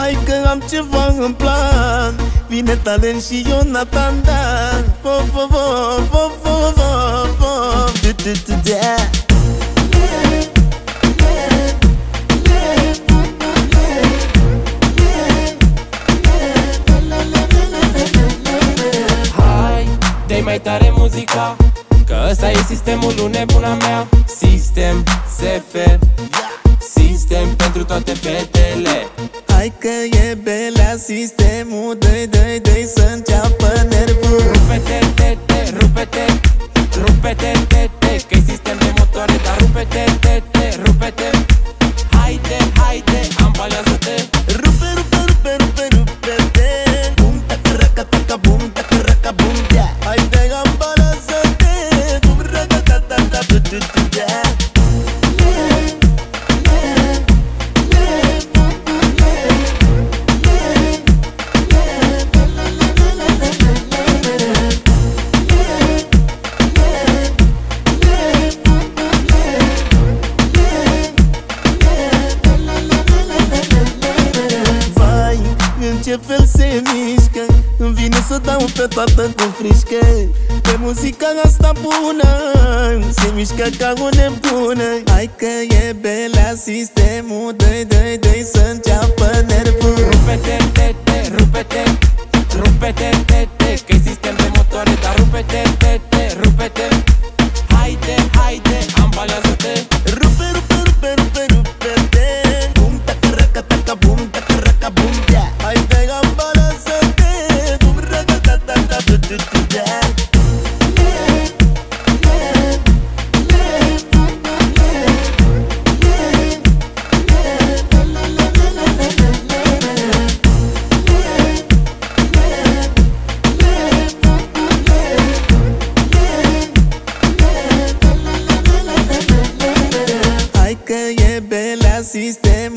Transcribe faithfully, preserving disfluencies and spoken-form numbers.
Hai că am ceva în plan, vine Talent și Ionatan Dan. Fo, fo, fo, fo, fo, fo, fo, tu, tu, tu, da. Dă-i mai tare muzica, că ăsta e sistemul lui nebuna mea. Sistem S F, sistem pentru toate fetele. Hai că e belea sistemul, dă-i, dă-i, dă-i să înceapă nervul. Rupe-te, te, te, rupe-te, rupe-te, te, te, că-i sistem de motoare, dar rupe-te, te, te, rupe-te. Haide, haide, ambalează-te. Rupe, rupe, rupe, rupe, rupe-te. Bum, taca, raca, taca, bum, taca, raca, bum, yeah. Haide, ambalează-te. Bum, raca, ta, ta, ta, tu, tu, tu, yeah. Ce fel se mișcă, îmi vine să dau pe toată cu frișcă. Pe muzica asta bună se mișcă ca o nebună. Hai că e belea sistemul, dă-i, dă-i, dă-i să înceapă nervul. Rupe-te, te, te, rupe-te, rupe-te, te, te, că-i sistem de motoare, dar rupe-te, te, te, rupe-te. Haide, haide, ambalează-te. Rupe, rupe, rupe, rupe, rupe-te. Bum, taca, raca, taca, bum, taca, raca, bum, yeah. Haide, ambalează-te. Bum, raca, ta, ta, ta, tu, tu, tu, yeah. Hai că e belea sistemul.